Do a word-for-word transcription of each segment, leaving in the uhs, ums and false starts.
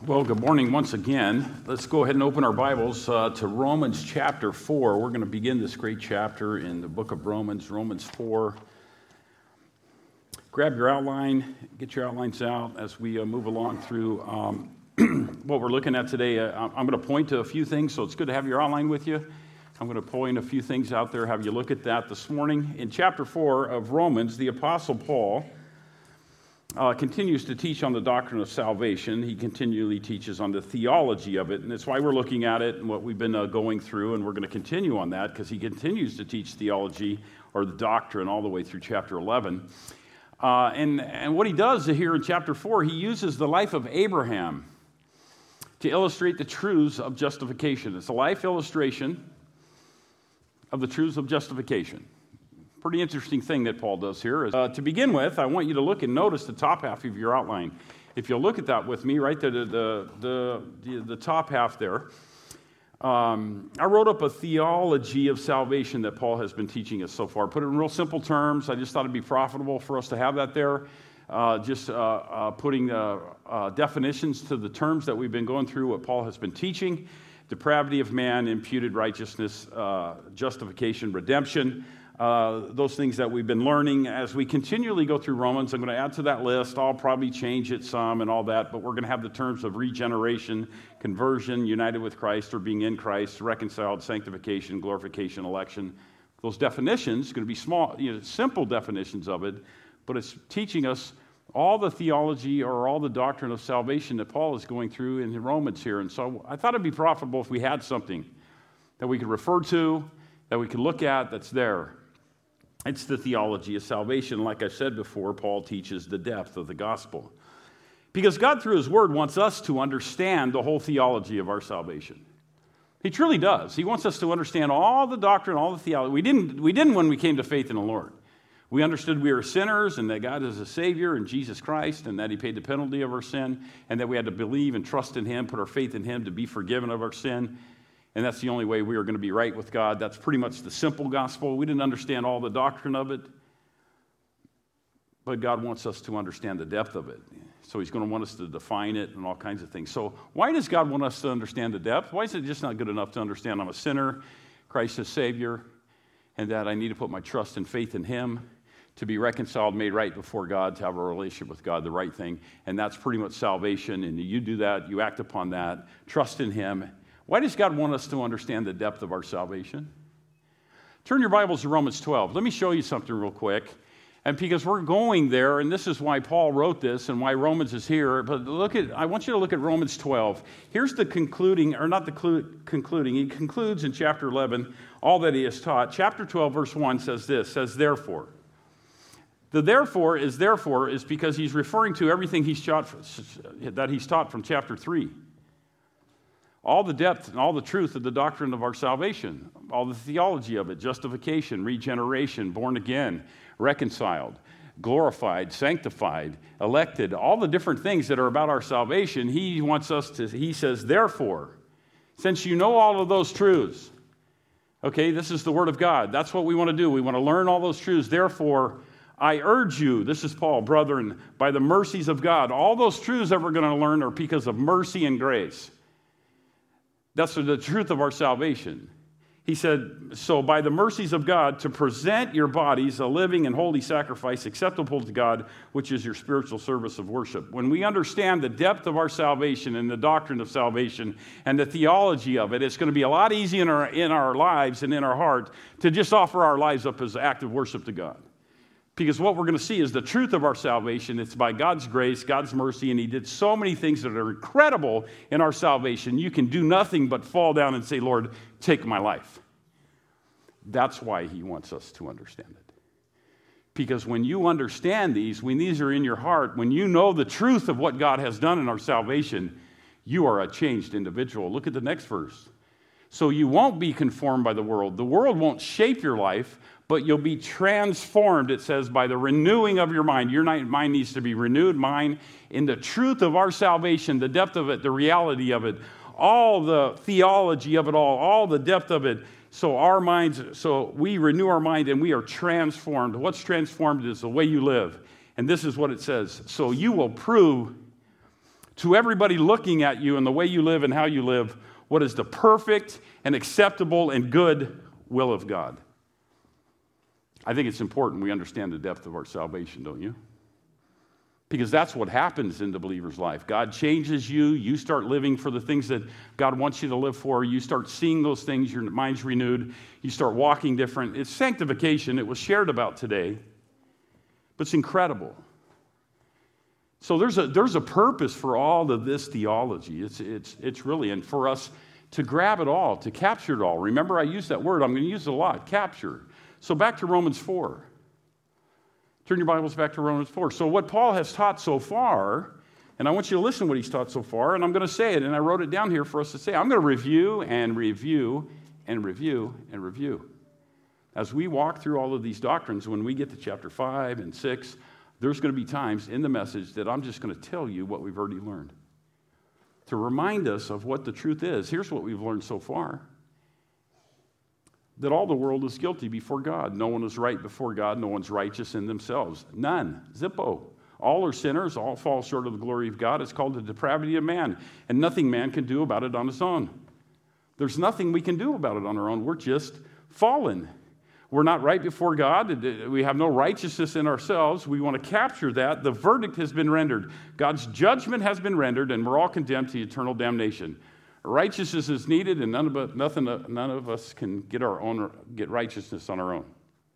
Well, good morning once again. Let's go ahead and open our Bibles uh, to Romans chapter four. We're going to begin this great chapter in the book of Romans, Romans four. Grab your outline, get your outlines out as we uh, move along through um, what we're looking at today. Uh, I'm going to point to a few things, so it's good to have your outline with you. I'm going to point a few things out there, have you look at that this morning. In chapter four of Romans, the Apostle Paul Uh, continues to teach on the doctrine of salvation. He continually teaches on the theology of it, and that's why we're looking at it and what we've been uh, going through, and we're going to continue on that because he continues to teach theology or the doctrine all the way through chapter eleven. Uh, and, and what he does here in chapter four, he uses the life of Abraham to illustrate the truths of justification. It's a life illustration of the truths of justification. Pretty interesting thing that Paul does here. Is, uh, to begin with, I want you to look and notice the top half of your outline. If you'll look at that with me, right there, the, the, the, the top half there, um, I wrote up a theology of salvation that Paul has been teaching us so far. Put it in real simple terms. I just thought it'd be profitable for us to have that there. Uh, just uh, uh, putting uh, uh, definitions to the terms that we've been going through, what Paul has been teaching. Depravity of man, imputed righteousness, uh, justification, redemption. Uh, those things that we've been learning as we continually go through Romans. I'm going to add to that list. I'll probably change it some and all that, but we're going to have the terms of regeneration, conversion, united with Christ or being in Christ, reconciled, sanctification, glorification, election. Those definitions are going to be small, you know, simple definitions of it, but it's teaching us all the theology or all the doctrine of salvation that Paul is going through in Romans here. And so I thought it'd be profitable if we had something that we could refer to, that we could look at that's there. It's the theology of salvation. Like I said before, Paul teaches the depth of the gospel. Because God, through his word, wants us to understand the whole theology of our salvation. He truly does. He wants us to understand all the doctrine, all the theology. We didn't, we didn't when we came to faith in the Lord. We understood we were sinners and that God is a Savior in Jesus Christ and that he paid the penalty of our sin and that we had to believe and trust in him, put our faith in him to be forgiven of our sin. And that's the only way we are going to be right with God. That's pretty much the simple gospel. We didn't understand all the doctrine of it, but God wants us to understand the depth of it. So he's going to want us to define it and all kinds of things. So why does God want us to understand the depth? Why is it just not good enough to understand I'm a sinner, Christ is Savior, and that I need to put my trust and faith in him to be reconciled, made right before God, to have a relationship with God, the right thing. And that's pretty much salvation. And you do that, you act upon that, trust in him. Why does God want us to understand the depth of our salvation? Turn your Bibles to Romans twelve. Let me show you something real quick. And because we're going there, and this is why Paul wrote this and why Romans is here, but look at, I want you to look at Romans twelve. Here's the concluding, or not the clu- concluding, he concludes in chapter eleven all that he has taught. Chapter twelve, verse one says this, says therefore. The therefore is therefore is because he's referring to everything he's taught, that he's taught from chapter three. All the depth and all the truth of the doctrine of our salvation, all the theology of it, justification, regeneration, born again, reconciled, glorified, sanctified, elected, all the different things that are about our salvation, he wants us to, he says, therefore, since you know all of those truths, okay, this is the word of God. That's what we want to do. We want to learn all those truths. Therefore, I urge you, this is Paul, brethren, by the mercies of God, all those truths that we're going to learn are because of mercy and grace. That's the truth of our salvation. He said, so by the mercies of God, to present your bodies a living and holy sacrifice acceptable to God, which is your spiritual service of worship. When we understand the depth of our salvation and the doctrine of salvation and the theology of it, it's going to be a lot easier in our, in our lives and in our heart to just offer our lives up as active worship to God. Because what we're going to see is the truth of our salvation. It's by God's grace, God's mercy, and he did so many things that are incredible in our salvation. You can do nothing but fall down and say, Lord, take my life. That's why he wants us to understand it. Because when you understand these, when these are in your heart, when you know the truth of what God has done in our salvation, you are a changed individual. Look at the next verse. So you won't be conformed by the world. The world won't shape your life, but you'll be transformed, it says, by the renewing of your mind. Your mind needs to be renewed, mind, in the truth of our salvation, the depth of it, the reality of it, all the theology of it all, all the depth of it. So our minds, so we renew our mind and we are transformed. What's transformed is the way you live. And this is what it says. So you will prove to everybody looking at you and the way you live and how you live, what is the perfect and acceptable and good will of God. I think it's important we understand the depth of our salvation, don't you? Because that's what happens in the believer's life. God changes you. You start living for the things that God wants you to live for. You start seeing those things. Your mind's renewed. You start walking different. It's sanctification. It was shared about today. But it's incredible. So there's a, there's a purpose for all of this theology. It's, it's, it's really, and for us to grab it all, to capture it all. Remember, I used that word. I'm going to use it a lot, capture. So back to Romans four. Turn your Bibles back to Romans four. So what Paul has taught so far, and I want you to listen to what he's taught so far, and I'm going to say it, and I wrote it down here for us to say. I'm going to review and review and review and review. As we walk through all of these doctrines, when we get to chapter five and six, there's going to be times in the message that I'm just going to tell you what we've already learned. To remind us of what the truth is. Here's what we've learned so far. That all the world is guilty before God. No one is right before God. No one's righteous in themselves. None. Zippo. All are sinners. All fall short of the glory of God. It's called the depravity of man. And nothing man can do about it on his own. There's nothing we can do about it on our own. We're just fallen. We're not right before God. We have no righteousness in ourselves. We want to capture that. The verdict has been rendered. God's judgment has been rendered, and we're all condemned to eternal damnation. Righteousness is needed, and none of us, nothing, none of us can get our own get righteousness on our own.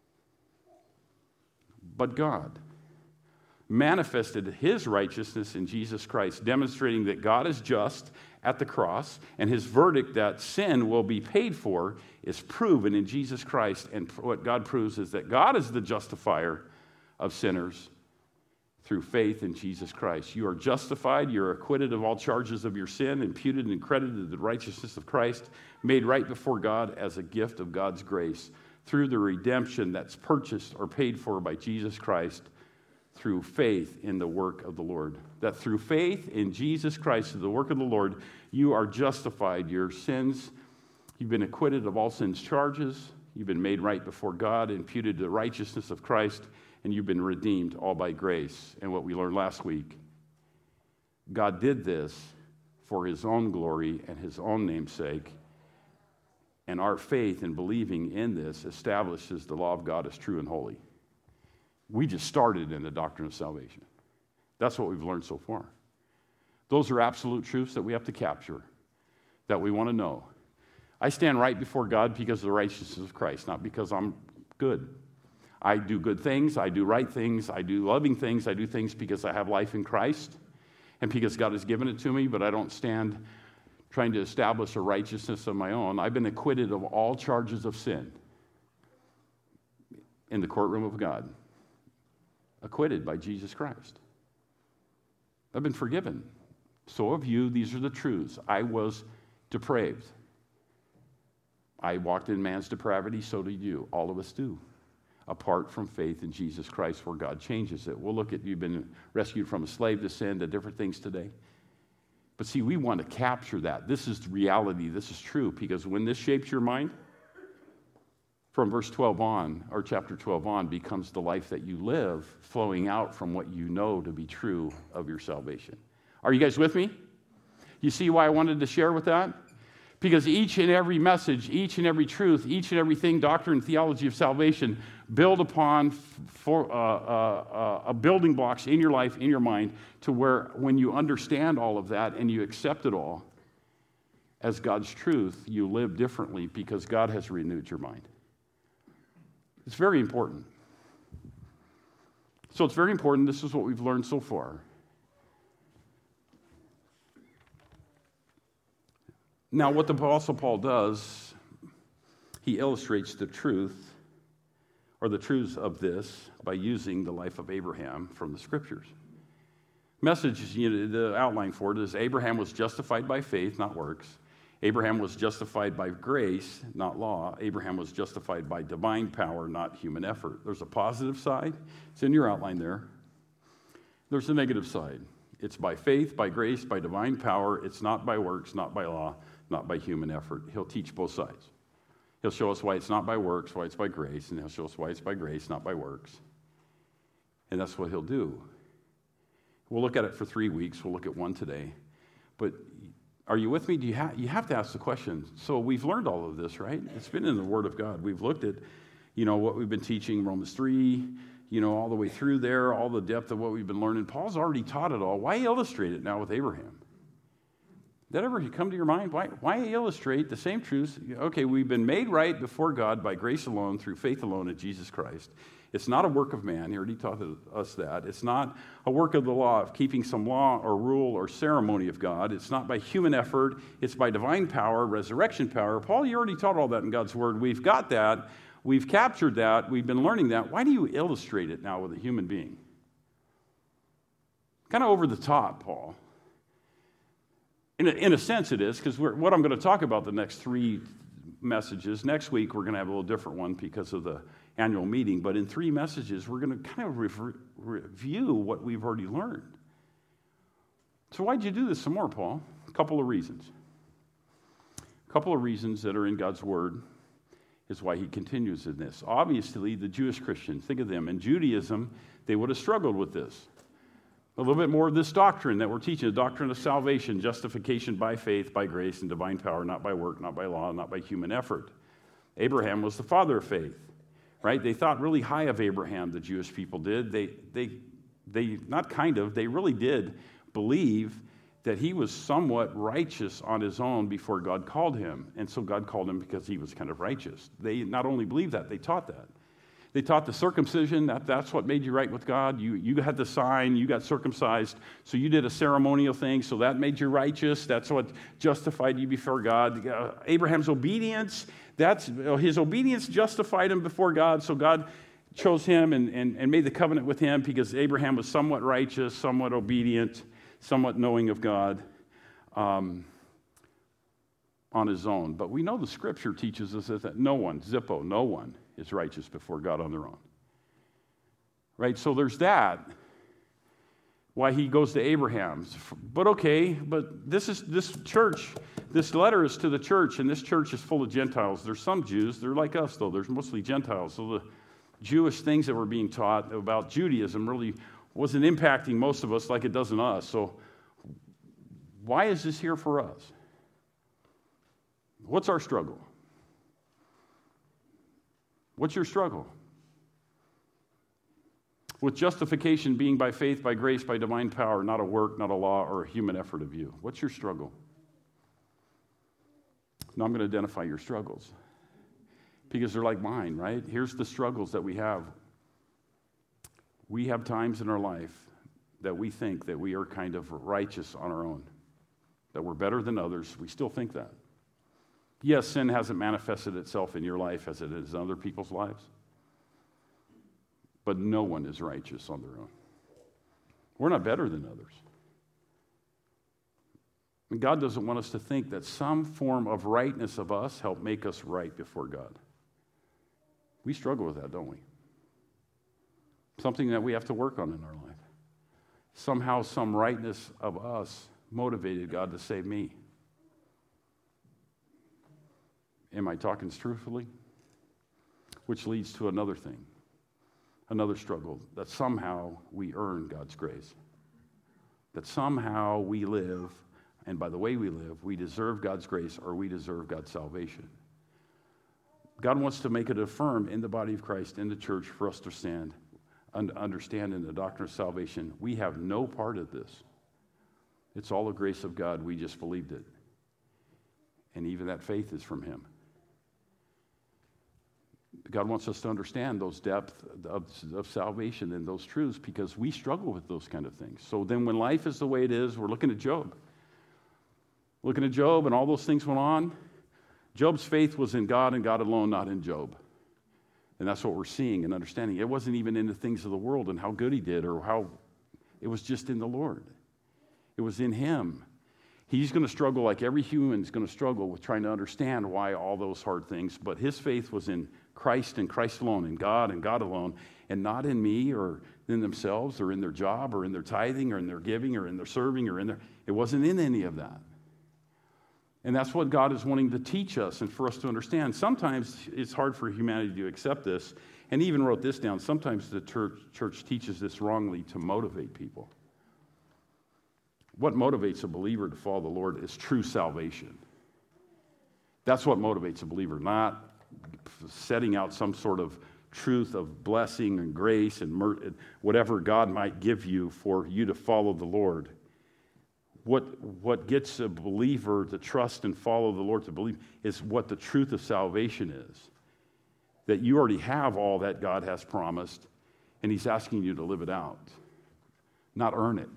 But God manifested his righteousness in Jesus Christ, demonstrating that God is just at the cross, and his verdict that sin will be paid for is proven in Jesus Christ. And what God proves is that God is the justifier of sinners through faith in Jesus Christ. You are justified, you're acquitted of all charges of your sin, imputed and credited to the righteousness of Christ, made right before God as a gift of God's grace through the redemption that's purchased or paid for by Jesus Christ through faith in the work of the Lord. That through faith in Jesus Christ, the work of the Lord, you are justified. Your sins, you've been acquitted of all sins charges, you've been made right before God, imputed to the righteousness of Christ, and you've been redeemed all by grace. And what we learned last week, God did this for his own glory and his own name's sake. And our faith in believing in this establishes the law of God as true and holy. We just started in the doctrine of salvation. That's what we've learned so far. Those are absolute truths that we have to capture, that we want to know. I stand right before God because of the righteousness of Christ, not because I'm good. I do good things, I do right things, I do loving things, I do things because I have life in Christ and because God has given it to me, but I don't stand trying to establish a righteousness of my own. I've been acquitted of all charges of sin in the courtroom of God. Acquitted by Jesus Christ. I've been forgiven. So have you. These are the truths. I was depraved. I walked in man's depravity, so did you. All of us do. Apart from faith in Jesus Christ, where God changes it. We'll look at, you've been rescued from a slave to sin, to different things today. But see, we want to capture that. This is reality. This is true. Because when this shapes your mind, from verse twelve on, or chapter twelve on, becomes the life that you live, flowing out from what you know to be true of your salvation. Are you guys with me? You see why I wanted to share with that? Because each and every message, each and every truth, each and everything, doctrine and theology of salvation, build upon for, uh, uh, uh, building blocks in your life, in your mind, to where when you understand all of that and you accept it all as God's truth, you live differently because God has renewed your mind. It's very important. So it's very important. This is what we've learned so far. Now, what the Apostle Paul does, he illustrates the truth, or the truths of this, by using the life of Abraham from the Scriptures. Message, you know, the outline for it is Abraham was justified by faith, not works. Abraham was justified by grace, not law. Abraham was justified by divine power, not human effort. There's a positive side. It's in your outline there. There's a negative side. It's by faith, by grace, by divine power. It's not by works, not by law, not by human effort. He'll teach both sides. He'll show us why it's not by works, why it's by grace, and he'll show us why it's by grace, not by works. And that's what he'll do. We'll look at it for three weeks. We'll look at one today. But are you with me? Do you, ha- you have to ask the question. So we've learned all of this, right? It's been in the Word of God. We've looked at, you know, what we've been teaching, Romans three, you know, all the way through there, all the depth of what we've been learning. Paul's already taught it all. Why illustrate it now with Abraham? Did that ever come to your mind? Why, why illustrate the same truths? Okay, we've been made right before God by grace alone, through faith alone in Jesus Christ. It's not a work of man. He already taught us that. It's not a work of the law of keeping some law or rule or ceremony of God. It's not by human effort. It's by divine power, resurrection power. Paul, you already taught all that in God's word. We've got that. We've captured that. We've been learning that. Why do you illustrate it now with a human being? Kind of over the top, Paul. In a, in a sense it is, because what I'm going to talk about the next three messages, next week we're going to have a little different one because of the annual meeting, but in three messages we're going to kind of re- review what we've already learned. So why'd you do this some more, Paul? A couple of reasons. A couple of reasons that are in God's word is why he continues in this. Obviously, the Jewish Christians, think of them. In Judaism, they would have struggled with this. A little bit more of this doctrine that we're teaching, the doctrine of salvation, justification by faith, by grace, and divine power, not by work, not by law, not by human effort. Abraham was the father of faith, right? They thought really high of Abraham, the Jewish people did. They, they, they not kind of, they really did believe that he was somewhat righteous on his own before God called him. And so God called him because he was kind of righteous. They not only believed that, they taught that. They taught the circumcision, that that's what made you right with God. You, you had the sign, you got circumcised, so you did a ceremonial thing, so that made you righteous. That's what justified you before God. Uh, Abraham's obedience, that's his obedience justified him before God, so God chose him and, and, and made the covenant with him because Abraham was somewhat righteous, somewhat obedient, somewhat knowing of God um, on his own. But we know the Scripture teaches us that no one, Zippo, no one, is righteous before God on their own. Right? So there's that. Why he goes to Abraham's. But okay, but this is this church, this letter is to the church, and this church is full of Gentiles. There's some Jews, they're like us though, there's mostly Gentiles. So the Jewish things that were being taught about Judaism really wasn't impacting most of us like it doesn't us. So why is this here for us? What's our struggle? What's your struggle? With justification being by faith, by grace, by divine power, not a work, not a law, or a human effort of you. What's your struggle? Now I'm going to identify your struggles because they're like mine, right? Here's the struggles that we have. We have times in our life that we think that we are kind of righteous on our own, that we're better than others. We still think that. Yes, sin hasn't manifested itself in your life as it is in other people's lives, but no one is righteous on their own. We're not better than others. And God doesn't want us to think that some form of rightness of us help make us right before God. We struggle with that, don't we? Something that we have to work on in our life. Somehow some rightness of us motivated God to save me. Am I talking truthfully? Which leads to another thing, another struggle, that somehow we earn God's grace. That somehow we live, and by the way we live, we deserve God's grace or we deserve God's salvation. God wants to make it affirm in the body of Christ, in the church, for us to stand, and understand in the doctrine of salvation, we have no part of this. It's all the grace of God. We just believed it. And even that faith is from him. God wants us to understand those depths of, of salvation and those truths because we struggle with those kind of things. So then when life is the way it is, we're looking at Job. Looking at Job and all those things went on. Job's faith was in God and God alone, not in Job. And that's what we're seeing and understanding. It wasn't even in the things of the world and how good he did or how, it was just in the Lord. It was in him. He's going to struggle like every human is going to struggle with trying to understand why all those hard things. But his faith was in Christ and Christ alone, in God and God alone, and not in me or in themselves or in their job or in their tithing or in their giving or in their serving or in their... It wasn't in any of that. And that's what God is wanting to teach us and for us to understand. Sometimes it's hard for humanity to accept this, and he even wrote this down. Sometimes the church, church teaches this wrongly to motivate people. What motivates a believer to follow the Lord is true salvation. That's what motivates a believer, not setting out some sort of truth of blessing and grace and mer- whatever God might give you for you to follow the Lord. What, what gets a believer to trust and follow the Lord, to believe, is what the truth of salvation is. That you already have all that God has promised, and he's asking you to live it out, not earn it.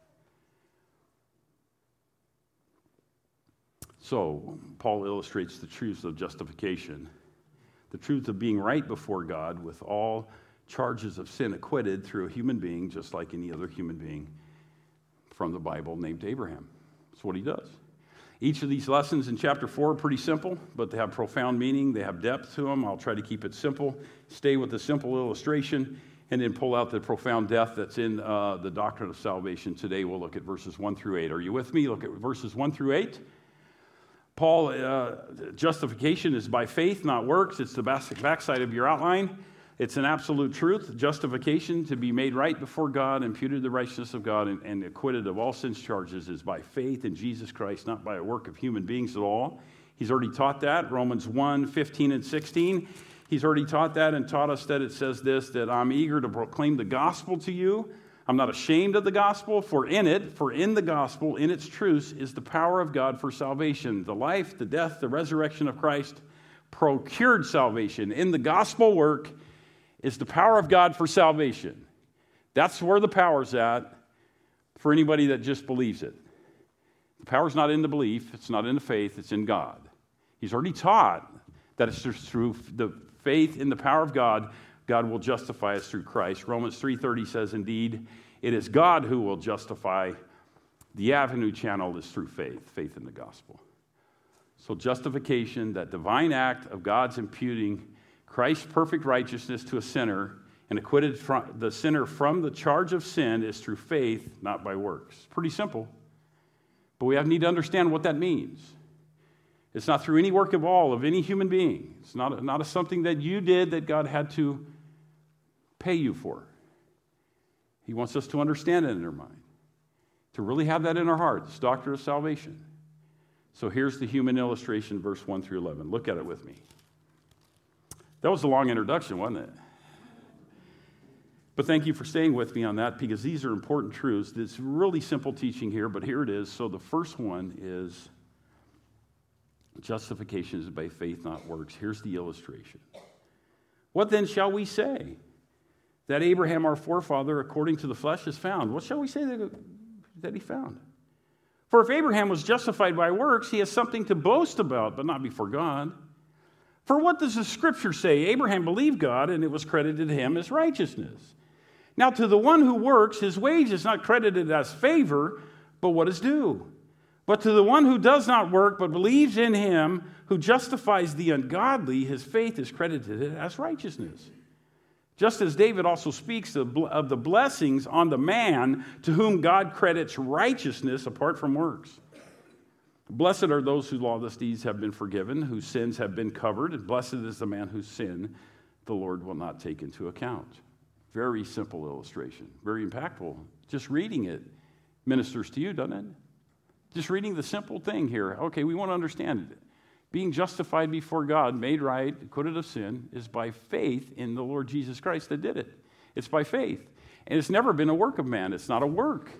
So, Paul illustrates the truths of justification, the truth of being right before God with all charges of sin acquitted through a human being, just like any other human being from the Bible named Abraham. That's what he does. Each of these lessons in chapter four are pretty simple, but they have profound meaning. They have depth to them. I'll try to keep it simple, stay with the simple illustration, and then pull out the profound depth that's in uh, the doctrine of salvation. Today we'll look at verses one through eight. Are you with me? Look at verses one through eight. Paul, uh, justification is by faith, not works. It's the backside of your outline. It's an absolute truth. Justification, to be made right before God, imputed the righteousness of God, and, and acquitted of all sin's charges, is by faith in Jesus Christ, not by a work of human beings at all. He's already taught that, Romans one, fifteen and sixteen. He's already taught that and taught us that it says this, that I'm eager to proclaim the gospel to you. I'm not ashamed of the gospel, for in it, for in the gospel, in its truths, is the power of God for salvation. The life, the death, the resurrection of Christ procured salvation. In the gospel work is the power of God for salvation. That's where the power's at for anybody that just believes it. The power's not in the belief, it's not in the faith, it's in God. He's already taught that it's through the faith in the power of God, God will justify us through Christ. Romans three thirty says, indeed, it is God who will justify. The avenue channel is through faith, faith in the gospel. So justification, that divine act of God's imputing Christ's perfect righteousness to a sinner and acquitted from the sinner from the charge of sin, is through faith, not by works. Pretty simple. But we have need to understand what that means. It's not through any work of all, of any human being. It's not, not a something that you did that God had to pay you for. He wants us to understand it in our mind, to really have that in our heart, this doctrine of salvation. So here's the human illustration, verse one through eleven. Look at it with me. That was a long introduction, wasn't it? But thank you for staying with me on that, because these are important truths. It's really simple teaching here, but here it is. So the first one is justification is by faith, not works. Here's the illustration. What then shall we say? That Abraham, our forefather, according to the flesh, is found. What shall we say that, that he found? For if Abraham was justified by works, he has something to boast about, but not before God. For what does the Scripture say? Abraham believed God, and it was credited to him as righteousness. Now to the one who works, his wage is not credited as favor, but what is due. But to the one who does not work, but believes in him who justifies the ungodly, his faith is credited as righteousness. Just as David also speaks of the blessings on the man to whom God credits righteousness apart from works. Blessed are those whose lawless deeds have been forgiven, whose sins have been covered, and blessed is the man whose sin the Lord will not take into account. Very simple illustration, very impactful. Just reading it ministers to you, doesn't it? Just reading the simple thing here. Okay, we want to understand it. Being justified before God, made right, acquitted of sin, is by faith in the Lord Jesus Christ that did it. It's by faith. And it's never been a work of man. It's not a work.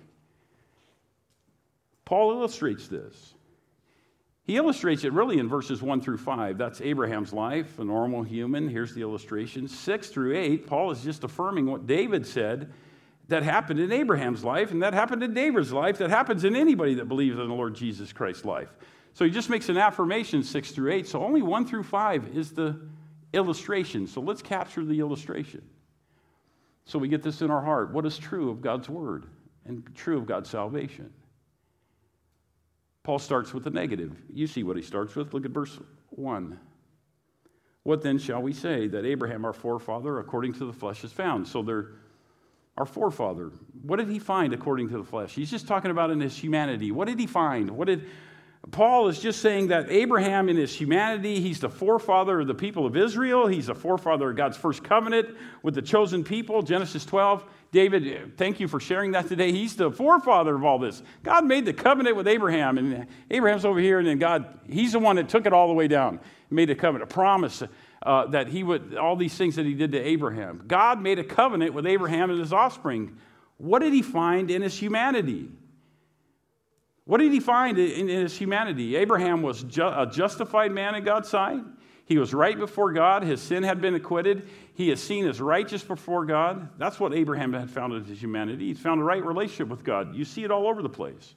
Paul illustrates this. He illustrates it really in verses one through five. That's Abraham's life, a normal human. Here's the illustration. six through eight, Paul is just affirming what David said that happened in Abraham's life, and that happened in David's life, that happens in anybody that believes in the Lord Jesus Christ's life. So he just makes an affirmation, six through eight. So only one through five is the illustration. So let's capture the illustration. So we get this in our heart. What is true of God's word and true of God's salvation? Paul starts with the negative. You see what he starts with. Look at verse one. What then shall we say? That Abraham, our forefather, according to the flesh, is found. So they're our forefather. What did he find according to the flesh? He's just talking about in his humanity. What did he find? What did Paul is just saying that Abraham in his humanity, he's the forefather of the people of Israel. He's the forefather of God's first covenant with the chosen people, Genesis twelve. David, thank you for sharing that today. He's the forefather of all this. God made the covenant with Abraham, and Abraham's over here, and then God, he's the one that took it all the way down. He made a covenant, a promise uh, that he would, all these things that he did to Abraham. God made a covenant with Abraham and his offspring. What did he find in his humanity? What did he find in his humanity? Abraham was ju- a justified man in God's sight. He was right before God. His sin had been acquitted. He is seen as righteous before God. That's what Abraham had found in his humanity. He's found a right relationship with God. You see it all over the place.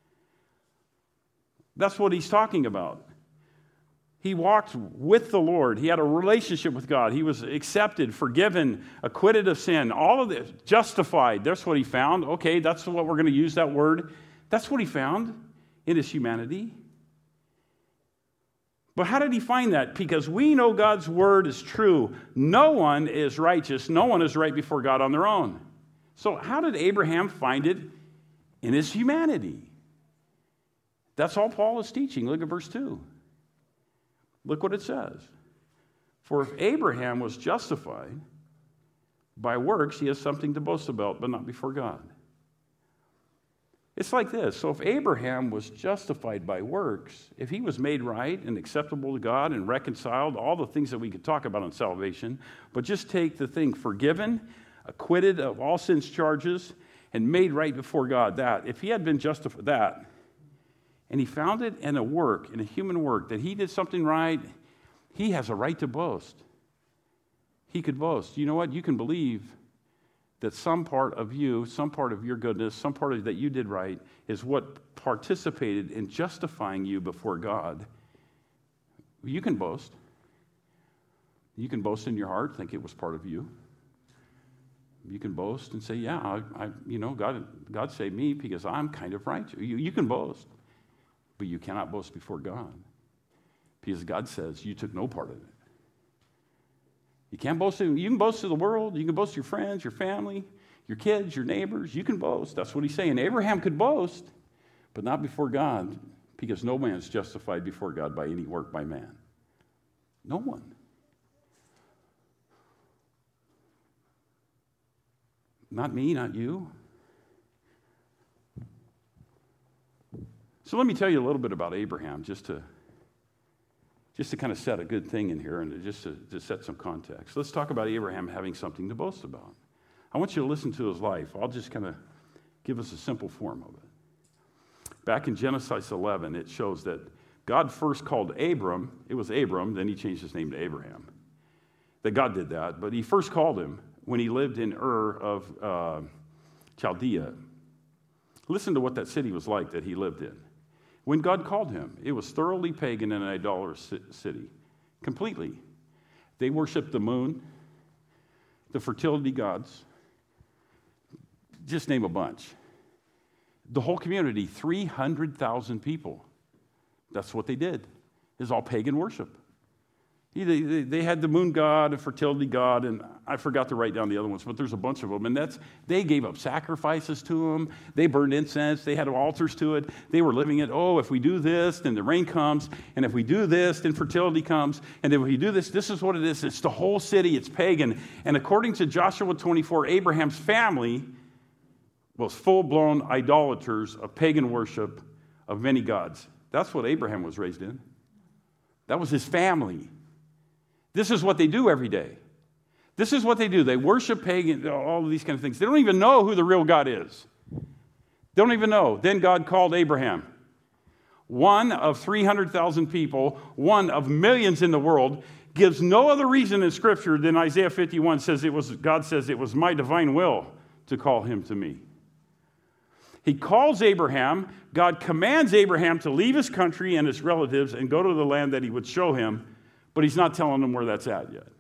That's what he's talking about. He walked with the Lord. He had a relationship with God. He was accepted, forgiven, acquitted of sin. All of this, justified. That's what he found. Okay, that's what we're going to use that word. That's what he found in his humanity. But how did he find that? Because we know God's word is true. No one is righteous. No one is right before God on their own. So how did Abraham find it in his humanity? That's all Paul is teaching. Look at verse two. Look what it says. For if Abraham was justified by works, he has something to boast about, but not before God. It's like this. So if Abraham was justified by works, if he was made right and acceptable to God and reconciled, all the things that we could talk about on salvation, but just take the thing forgiven, acquitted of all sin's charges, and made right before God, that, if he had been justified, that, and he found it in a work, in a human work, that he did something right, he has a right to boast. He could boast. You know what? You can believe that some part of you, some part of your goodness, some part of that you did right is what participated in justifying you before God. You can boast. You can boast in your heart, think it was part of you. You can boast and say, yeah, I, I, you know, God, God saved me because I'm kind of righteous. You, you can boast, but you cannot boast before God because God says you took no part of it. You can't boast. You can boast to the world. You can boast to your friends, your family, your kids, your neighbors. You can boast. That's what he's saying. Abraham could boast, but not before God, because no man is justified before God by any work by man. No one. Not me, not you. So let me tell you a little bit about Abraham, just to Just to kind of set a good thing in here and just to, to set some context. Let's talk about Abraham having something to boast about. I want you to listen to his life. I'll just kind of give us a simple form of it. Back in Genesis eleven, it shows that God first called Abram. It was Abram, then he changed his name to Abraham. That God did that, but he first called him when he lived in Ur of uh, Chaldea. Listen to what that city was like that he lived in. When God called him, it was thoroughly pagan and an idolatrous city, completely. They worshiped the moon, the fertility gods, just name a bunch. The whole community, three hundred thousand people. That's what they did. It was all pagan worship. They, they, they had the moon god, a fertility god, and I forgot to write down the other ones, but there's a bunch of them. And that's they gave up sacrifices to them. They burned incense. They had altars to it. They were living it. Oh, if we do this, then the rain comes. And if we do this, then fertility comes. And if we do this, this is what it is. It's the whole city. It's pagan. And according to Joshua twenty-four, Abraham's family was full-blown idolaters of pagan worship of many gods. That's what Abraham was raised in. That was his family. This is what they do every day. This is what they do. They worship pagan, all of these kind of things. They don't even know who the real God is. They don't even know. Then God called Abraham. One of three hundred thousand people, one of millions in the world, gives no other reason in Scripture than Isaiah fifty-one says it was, God says it was my divine will to call him to me. He calls Abraham. God commands Abraham to leave his country and his relatives and go to the land that he would show him. But he's not telling them where that's at yet.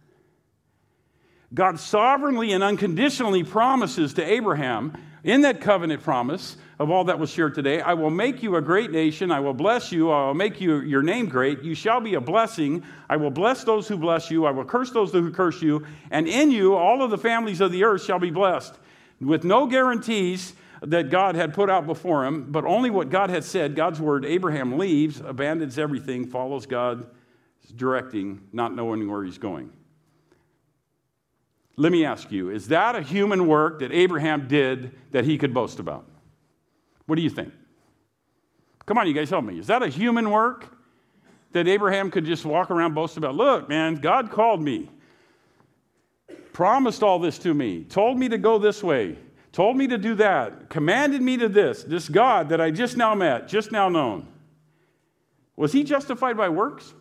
God sovereignly and unconditionally promises to Abraham, in that covenant promise of all that was shared today, I will make you a great nation, I will bless you, I will make you your name great, you shall be a blessing, I will bless those who bless you, I will curse those who curse you, and in you all of the families of the earth shall be blessed. With no guarantees that God had put out before him, but only what God had said, God's word, Abraham leaves, abandons everything, follows God, directing, not knowing where he's going. Let me ask you, is that a human work that Abraham did that he could boast about? What do you think? Come on, you guys help me. Is that a human work that Abraham could just walk around boast about? Look, man, God called me, promised all this to me, told me to go this way, told me to do that, commanded me to this, this God that I just now met, just now known. Was he justified by works?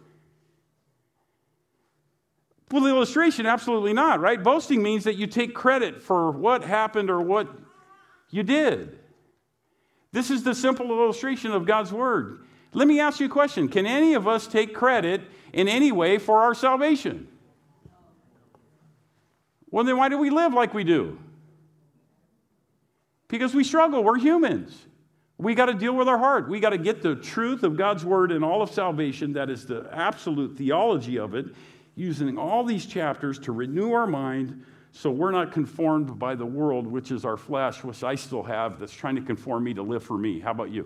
Well, the illustration, absolutely not, right? Boasting means that you take credit for what happened or what you did. This is the simple illustration of God's word. Let me ask you a question. Can any of us take credit in any way for our salvation? Well, then why do we live like we do? Because we struggle. We're humans. We got to deal with our heart. We got to get the truth of God's word in all of salvation. That is the absolute theology of it, using all these chapters to renew our mind so we're not conformed by the world, which is our flesh, which I still have, that's trying to conform me to live for me. How about you?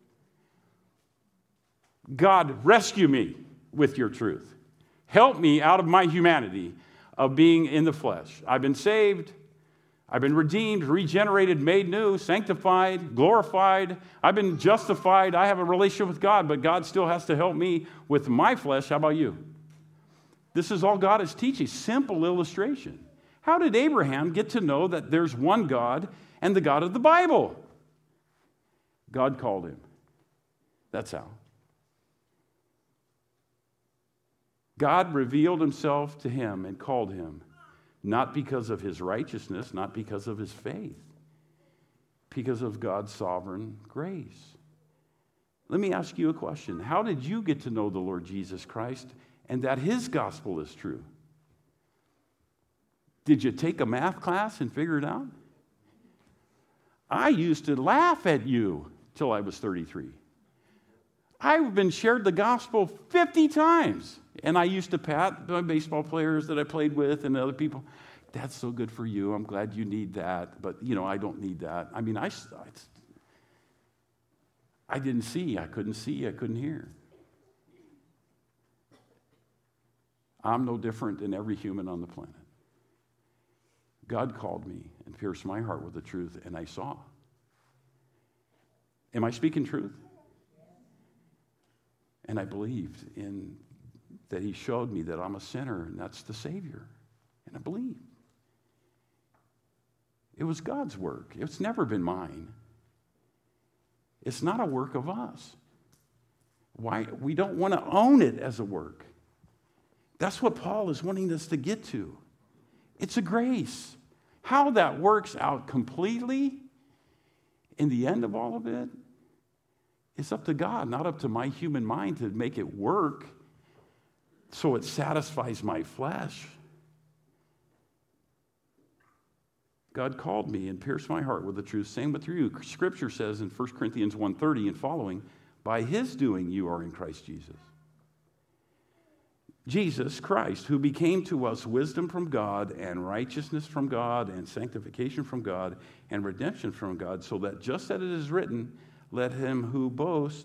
God, rescue me with your truth. Help me out of my humanity of being in the flesh. I've been saved. I've been redeemed, regenerated, made new, sanctified, glorified. I've been justified. I have a relationship with God, but God still has to help me with my flesh. How about you? This is all God is teaching. Simple illustration. How did Abraham get to know that there's one God and the God of the Bible? God called him. That's how. God revealed himself to him and called him, not because of his righteousness, not because of his faith, because of God's sovereign grace. Let me ask you a question. How did you get to know the Lord Jesus Christ and that his gospel is true? Did you take a math class and figure it out? I used to laugh at you till I was thirty-three. I've been shared the gospel fifty times. And I used to pat my baseball players that I played with and other people. That's so good for you. I'm glad you need that. But, you know, I don't need that. I mean, I, I, I didn't see. I couldn't see. I couldn't hear. I'm no different than every human on the planet. God called me and pierced my heart with the truth, and I saw. Am I speaking truth? And I believed in that he showed me that I'm a sinner, and that's the Savior. And I believed. It was God's work. It's never been mine. It's not a work of us. Why? We don't want to own it as a work. That's what Paul is wanting us to get to. It's a grace. How that works out completely in the end of all of it, it's up to God, not up to my human mind to make it work so it satisfies my flesh. God called me and pierced my heart with the truth. Same with you. Scripture says in First Corinthians one thirty and following, by his doing you are in Christ Jesus. Jesus Christ, who became to us wisdom from God and righteousness from God and sanctification from God and redemption from God, so that just as it is written, let him who boasts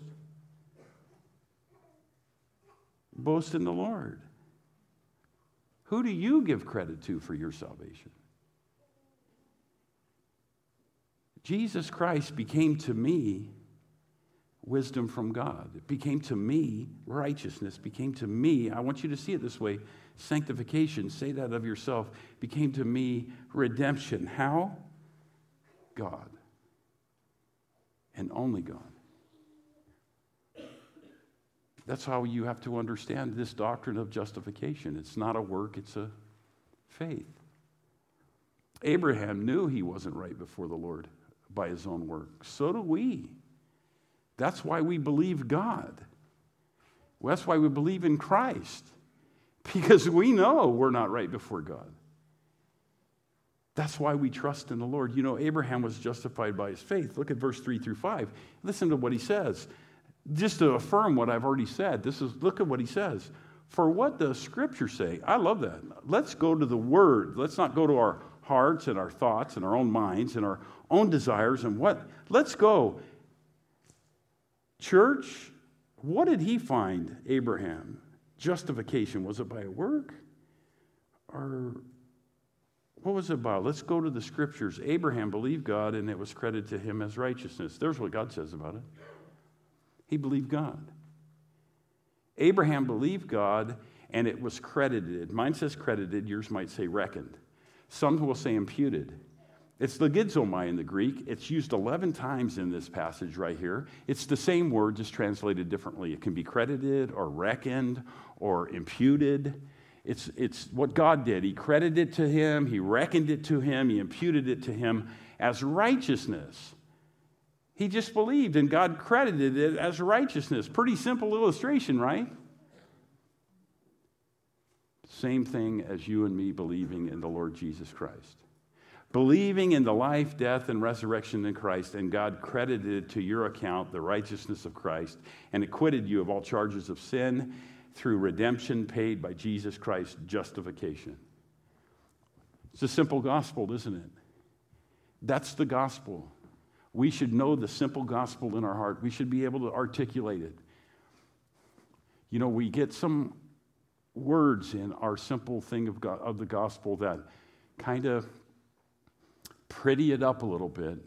boast in the Lord. Who do you give credit to for your salvation? Jesus Christ became to me wisdom from God. It became to me righteousness. Became to me, I want you to see it this way, sanctification, say that of yourself, became to me redemption. How? God. And only God. That's how you have to understand this doctrine of justification. It's not a work, it's a faith. Abraham knew he wasn't right before the Lord by his own work. So do we. That's why we believe God. That's why we believe in Christ. Because we know we're not right before God. That's why we trust in the Lord. You know, Abraham was justified by his faith. Look at verse three through five. Listen to what he says. Just to affirm what I've already said, this is, look at what he says. For what does Scripture say? I love that. Let's go to the Word. Let's not go to our hearts and our thoughts and our own minds and our own desires and what. Let's go. Church, what did he find, Abraham? Justification. Was it by a work? Or What was it about? Let's go to the scriptures. Abraham believed God, and it was credited to him as righteousness. There's what God says about it. He believed God. Abraham believed God, and it was credited. Mine says credited. Yours might say reckoned. Some will say imputed. It's logizomai in the Greek. It's used eleven times in this passage right here. It's the same word, just translated differently. It can be credited or reckoned or imputed. It's, it's what God did. He credited it to him. He reckoned it to him. He imputed it to him as righteousness. He just believed, and God credited it as righteousness. Pretty simple illustration, right? Same thing as you and me believing in the Lord Jesus Christ. Believing in the life, death, and resurrection in Christ, and God credited to your account the righteousness of Christ and acquitted you of all charges of sin through redemption paid by Jesus Christ, justification. It's a simple gospel, isn't it? That's the gospel. We should know the simple gospel in our heart. We should be able to articulate it. You know, we get some words in our simple thing of, God, of the gospel that kind of pretty it up a little bit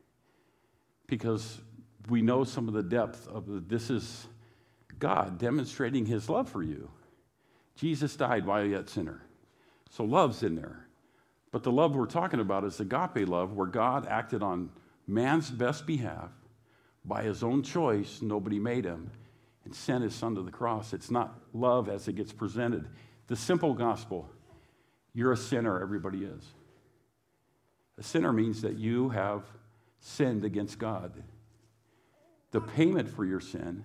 because we know some of the depth of the, this is God demonstrating his love for you. Jesus died while yet sinner. So love's in there. But the love we're talking about is agape love, where God acted on man's best behalf by his own choice. Nobody made him, and sent his son to the cross. It's not love as it gets presented. The simple gospel, you're a sinner, everybody is. A sinner means that you have sinned against God. The payment for your sin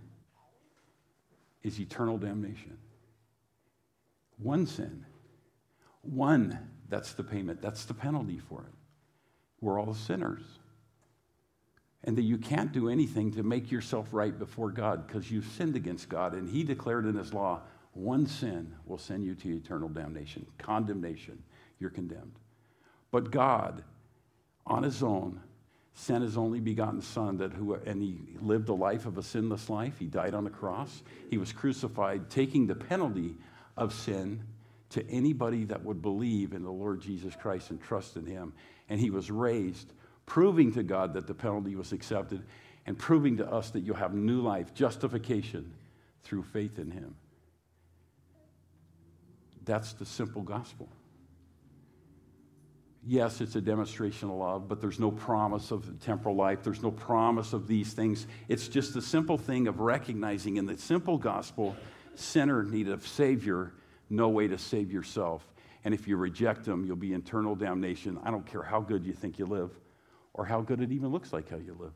is eternal damnation. One sin. One, that's the payment. That's the penalty for it. We're all sinners. And that you can't do anything to make yourself right before God because you've sinned against God. And he declared in his law, one sin will send you to eternal damnation, condemnation. You're condemned. But God, on his own, sent his only begotten son, that who, and he lived a life of a sinless life. He died on the cross. He was crucified, taking the penalty of sin to anybody that would believe in the Lord Jesus Christ and trust in him. And he was raised, proving to God that the penalty was accepted, and proving to us that you'll have new life, justification through faith in him. That's the simple gospel. Yes, it's a demonstration of love, but there's no promise of temporal life. There's no promise of these things. It's just the simple thing of recognizing in the simple gospel, sinner in need of Savior, no way to save yourself. And if you reject him, you'll be in eternal damnation. I don't care how good you think you live or how good it even looks like how you live.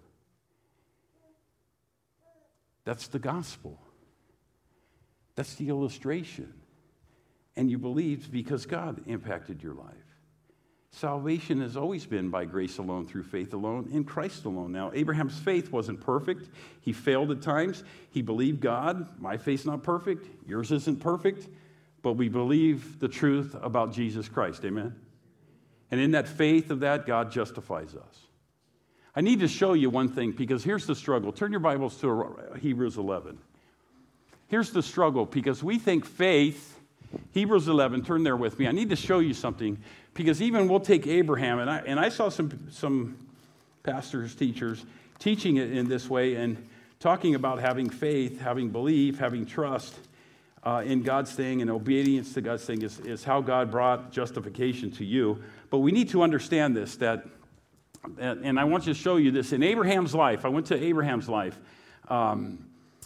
That's the gospel. That's the illustration. And you believed because God impacted your life. Salvation has always been by grace alone, through faith alone, in Christ alone. Now, Abraham's faith wasn't perfect. He failed at times. He believed God. My faith's not perfect. Yours isn't perfect. But we believe the truth about Jesus Christ. Amen? And in that faith of that, God justifies us. I need to show you one thing, because here's the struggle. Turn your Bibles to Hebrews eleven. Here's the struggle, because we think faith, Hebrews eleven, turn there with me. I need to show you something, because even we'll take Abraham, and I, and I saw some, some pastors, teachers, teaching it in this way and talking about having faith, having belief, having trust uh, in God's thing, and obedience to God's thing is, is how God brought justification to you. But we need to understand this, that, and I want to show you this in Abraham's life. I went to Abraham's life. Um,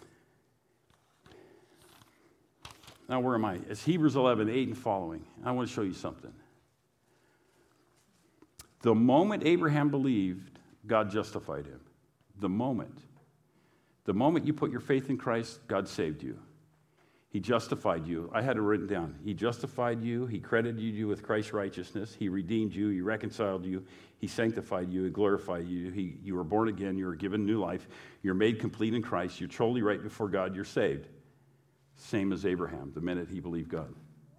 now, where am I? It's Hebrews eleven, eight and following. I want to show you something. The moment Abraham believed, God justified him. The moment. The moment you put your faith in Christ, God saved you. He justified you. I had it written down. He justified you. He credited you with Christ's righteousness. He redeemed you. He reconciled you. He sanctified you. He glorified you. He, you were born again. You were given new life. You're made complete in Christ. You're totally right before God. You're saved. Same as Abraham, the minute he believed God.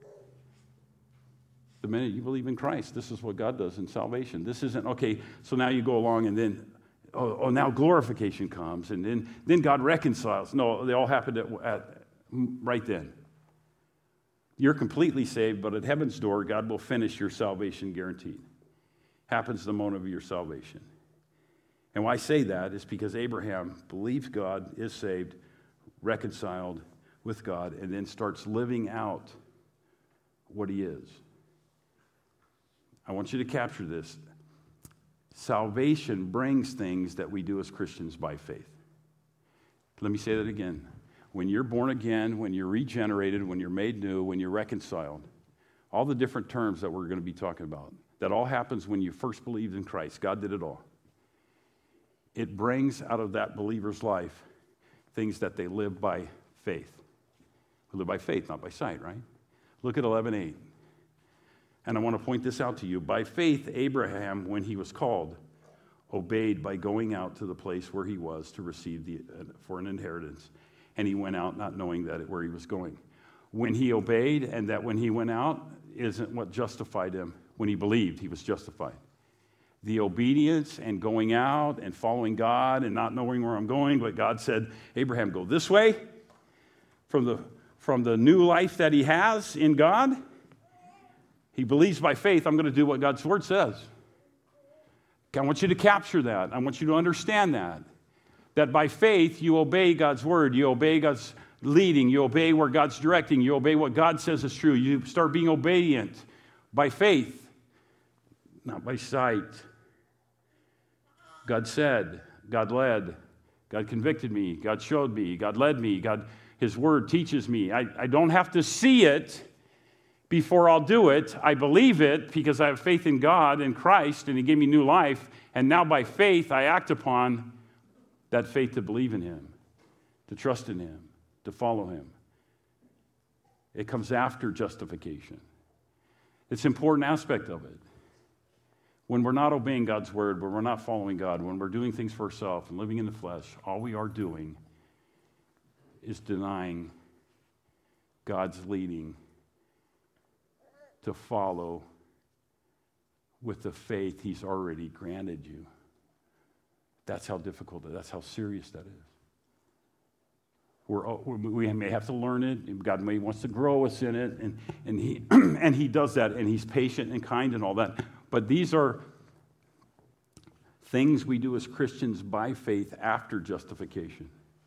The minute you believe in Christ, this is what God does in salvation. This isn't, okay, so now you go along and then, oh, oh now glorification comes, and then, then God reconciles. No, they all happened at, at right then. You're completely saved, but at heaven's door, God will finish your salvation guaranteed. Happens the moment of your salvation. And why I say that is because Abraham believes God, is saved, reconciled with God, and then starts living out what he is. I want you to capture this. Salvation brings things that we do as Christians by faith. Let me say that again. When you're born again, when you're regenerated, when you're made new, when you're reconciled, all the different terms that we're going to be talking about, that all happens when you first believed in Christ. God did it all. It brings out of that believer's life things that they live by faith. We live by faith, not by sight, right? Look at eleven eight. And I want to point this out to you. By faith, Abraham, when he was called, obeyed by going out to the place where he was to receive the, uh, for an inheritance. And he went out not knowing that where he was going. When he obeyed, and that when he went out isn't what justified him. When he believed, he was justified. The obedience and going out and following God and not knowing where I'm going, but God said, Abraham, go this way from the, from the new life that he has in God. He believes by faith, I'm going to do what God's word says. I want you to capture that. I want you to understand that. That by faith, you obey God's word. You obey God's leading. You obey where God's directing. You obey what God says is true. You start being obedient by faith, not by sight. God said, God led, God convicted me, God showed me, God led me, God, his word teaches me. I, I don't have to see it before I'll do it. I believe it because I have faith in God and Christ, and he gave me new life. And now by faith, I act upon that faith to believe in him, to trust in him, to follow him. It comes after justification. It's an important aspect of it. When we're not obeying God's word, when we're not following God, when we're doing things for ourselves and living in the flesh, all we are doing is denying God's leading to follow with the faith he's already granted you. That's how difficult it is. That's how serious that is. We're, we may have to learn it. God may wants to grow us in it, and, and, he, and he does that, and he's patient and kind and all that. But these are things we do as Christians by faith after justification.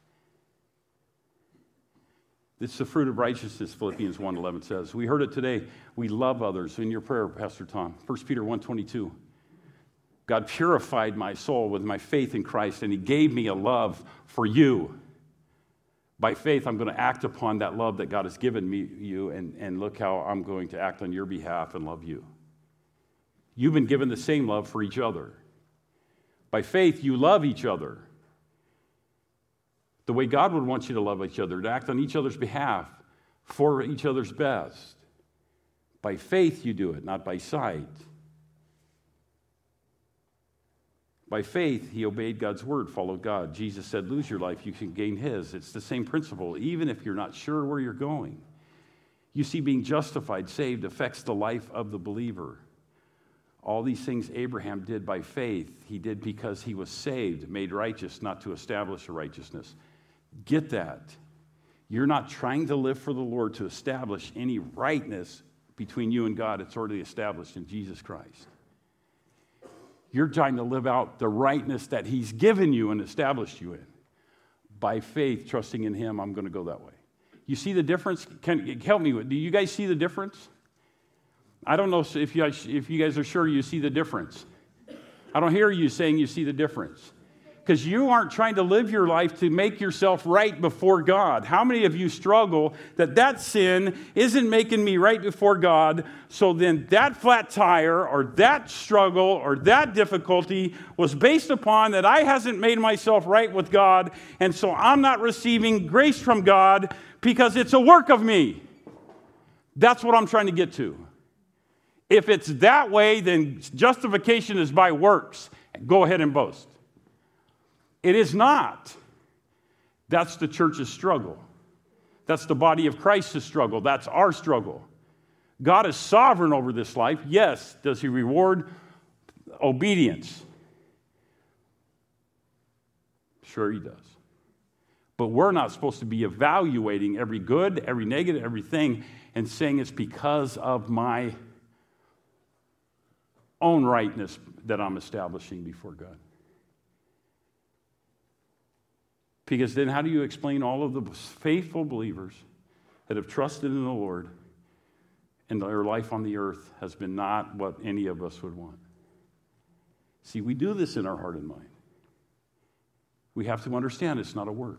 It's the fruit of righteousness, Philippians one eleven says. We heard it today. We love others. In your prayer, Pastor Tom, First Peter one twenty-two. God purified my soul with my faith in Christ, and he gave me a love for you. By faith, I'm going to act upon that love that God has given me, you, and, and look how I'm going to act on your behalf and love you. You've been given the same love for each other. By faith, you love each other. The way God would want you to love each other, to act on each other's behalf, for each other's best. By faith, you do it, not by sight. By faith, he obeyed God's word, followed God. Jesus said, lose your life, you can gain his. It's the same principle, even if you're not sure where you're going. You see, being justified, saved, affects the life of the believer. All these things Abraham did by faith, he did because he was saved, made righteous, not to establish a righteousness. Get that. You're not trying to live for the Lord to establish any rightness between you and God. It's already established in Jesus Christ. You're trying to live out the rightness that he's given you and established you in. By faith, trusting in him, I'm going to go that way. You see the difference? Can help me with, do you guys see the difference? I don't know if you, guys, if you guys are sure you see the difference. I don't hear you saying you see the difference. Because you aren't trying to live your life to make yourself right before God. How many of you struggle that that sin isn't making me right before God, so then that flat tire or that struggle or that difficulty was based upon that I hasn't made myself right with God, and so I'm not receiving grace from God because it's a work of me. That's what I'm trying to get to. If it's that way, then justification is by works. Go ahead and boast. It is not. That's the church's struggle. That's the body of Christ's struggle. That's our struggle. God is sovereign over this life. Yes. Does he reward obedience? Sure he does. But we're not supposed to be evaluating every good, every negative, everything, and saying it's because of my own rightness that I'm establishing before God. Because then how do you explain all of the faithful believers that have trusted in the Lord and their life on the earth has been not what any of us would want? See, we do this in our heart and mind. We have to understand it's not a work.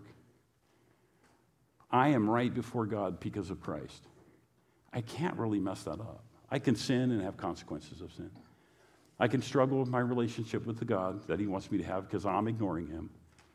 I am right before God because of Christ. I can't really mess that up. I can sin and have consequences of sin. I can struggle with my relationship with the God that he wants me to have because I'm ignoring him.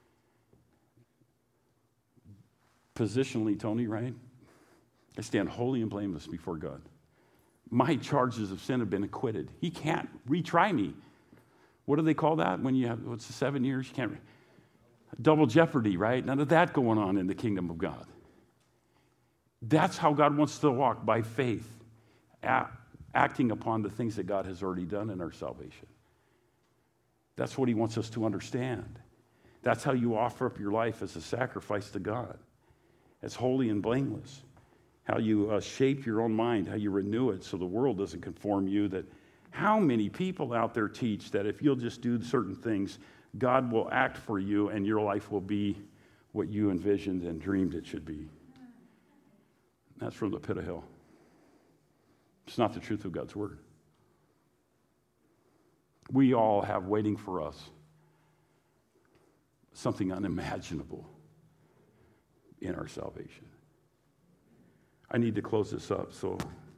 Positionally, Tony, right? I stand holy and blameless before God. My charges of sin have been acquitted. He can't retry me. What do they call that when you have, what's the seven years? You can't, double jeopardy, right? None of that going on in the kingdom of God. That's how God wants to walk, by faith, acting upon the things that God has already done in our salvation. That's what he wants us to understand. That's how you offer up your life as a sacrifice to God. It's holy and blameless. How you uh, shape your own mind, how you renew it so the world doesn't conform you. That how many people out there teach that if you'll just do certain things, God will act for you and your life will be what you envisioned and dreamed it should be. That's from the pit of hell. It's not the truth of God's word. We all have waiting for us something unimaginable in our salvation. I need to close this up, so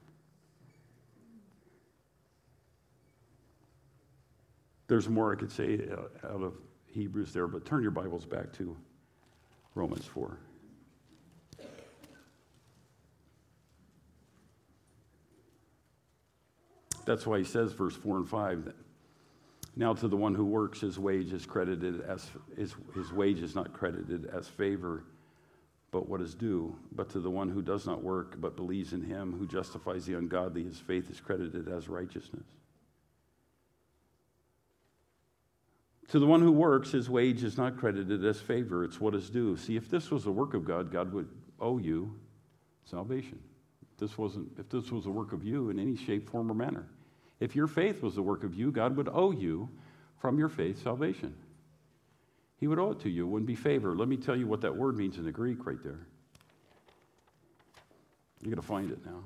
there's more I could say out of Hebrews there, but turn your Bibles back to Romans four. That's why he says, verse four and five, that now to the one who works, his wage is credited as his, his wage is not credited as favor, but what is due. But to the one who does not work, but believes in him who justifies the ungodly, his faith is credited as righteousness. To the one who works, his wage is not credited as favor. It's what is due. See, if this was the work of God, God would owe you salvation. If this wasn't, if this was the work of you in any shape, form, or manner. If your faith was the work of you, God would owe you from your faith salvation. He would owe it to you. It wouldn't be favor. Let me tell you what that word means in the Greek right there. You're going to find it now.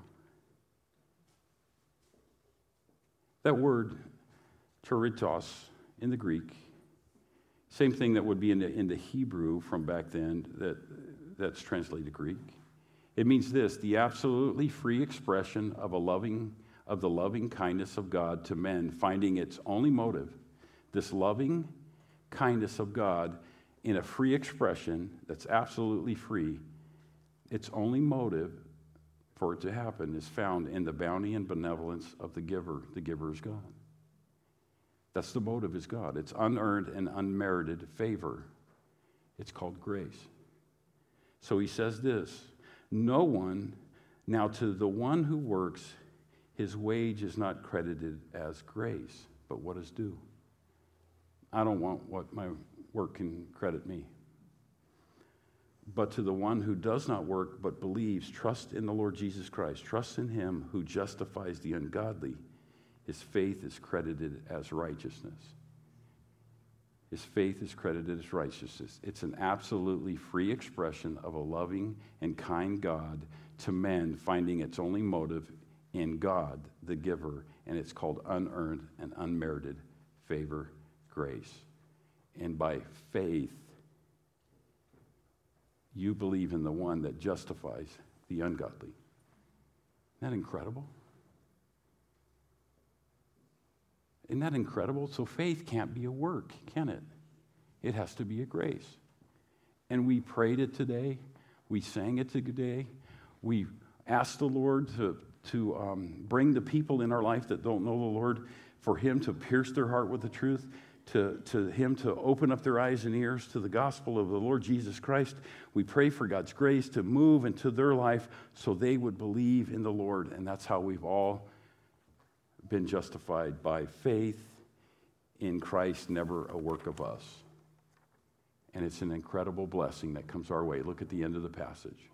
That word, teritos, in the Greek, same thing that would be in the, in the Hebrew from back then that, that's translated Greek. It means this: the absolutely free expression of a loving, of the loving kindness of God to men, finding its only motive, this loving kindness of God in a free expression that's absolutely free. Its only motive for it to happen is found in the bounty and benevolence of the giver. The giver is God. That's the motive, is God. It's unearned and unmerited favor. It's called grace. So he says this: no one, now to the one who works, his wage is not credited as grace, but what is due. I don't want what my work can credit me. But to the one who does not work but believes, trust in the Lord Jesus Christ, trust in him who justifies the ungodly, his faith is credited as righteousness. His faith is credited as righteousness. It's an absolutely free expression of a loving and kind God to men, finding its only motive in God, the giver, and it's called unearned and unmerited favor, grace. And by faith, you believe in the one that justifies the ungodly. Isn't that incredible? Isn't that incredible? So faith can't be a work, can it? It has to be a grace. And we prayed it today. We sang it today. We asked the Lord to, to um, bring the people in our life that don't know the Lord, for him to pierce their heart with the truth, to, to him to open up their eyes and ears to the gospel of the Lord Jesus Christ. We pray for God's grace to move into their life so they would believe in the Lord. And that's how we've all been justified, by faith in Christ, never a work of us. And it's an incredible blessing that comes our way. Look at the end of the passage.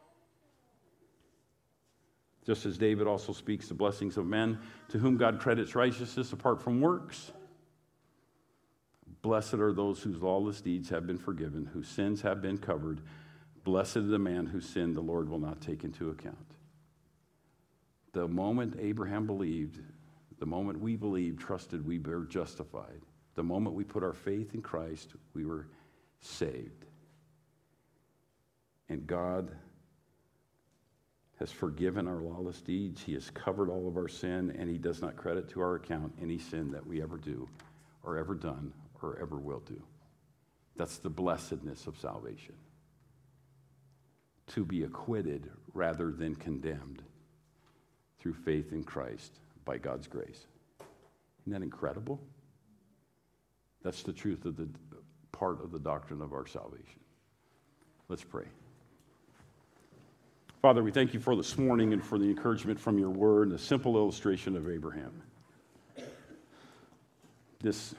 Just as David also speaks the blessings of men to whom God credits righteousness apart from works. Blessed are those whose lawless deeds have been forgiven, whose sins have been covered. Blessed is the man whose sin the Lord will not take into account. The moment Abraham believed, the moment we believed, trusted, we were justified. The moment we put our faith in Christ, we were saved. And God has forgiven our lawless deeds. He has covered all of our sin, and he does not credit to our account any sin that we ever do or ever done or ever will do. That's the blessedness of salvation. To be acquitted rather than condemned through faith in Christ by God's grace. Isn't that incredible? That's the truth of the part of the doctrine of our salvation. Let's pray. Father, we thank you for this morning and for the encouragement from your word and the simple illustration of Abraham. This,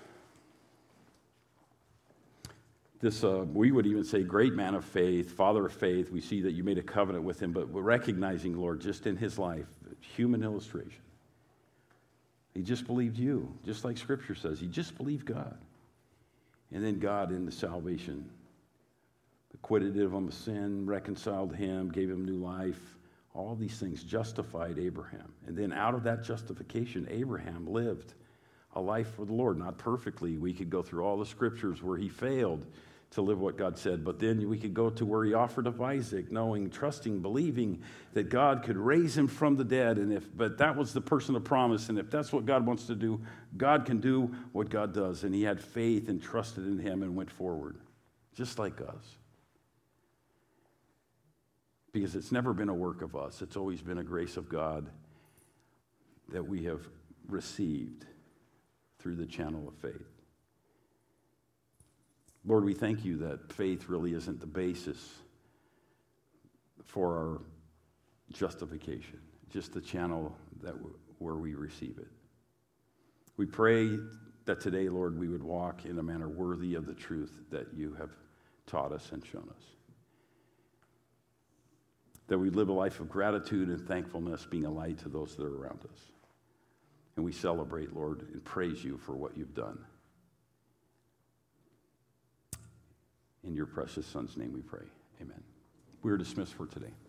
this uh, we would even say great man of faith, father of faith. We see that you made a covenant with him, but we're recognizing, Lord, just in his life, human illustration. He just believed you, just like Scripture says. He just believed God. And then God, in the salvation, acquitted him of sin, reconciled him, gave him new life. All these things justified Abraham. And then out of that justification, Abraham lived a life for the Lord. Not perfectly. We could go through all the Scriptures where he failed to live what God said. But then we could go to where he offered up Isaac, knowing, trusting, believing that God could raise him from the dead. And if, but that was the person of promise. And if that's what God wants to do, God can do what God does. And he had faith and trusted in him and went forward, just like us. Because it's never been a work of us. It's always been a grace of God that we have received through the channel of faith. Lord, we thank you that faith really isn't the basis for our justification, just the channel that w- where we receive it. We pray that today, Lord, we would walk in a manner worthy of the truth that you have taught us and shown us. That we live a life of gratitude and thankfulness, being a light to those that are around us. And we celebrate, Lord, and praise you for what you've done. In your precious Son's name we pray. Amen. We are dismissed for today.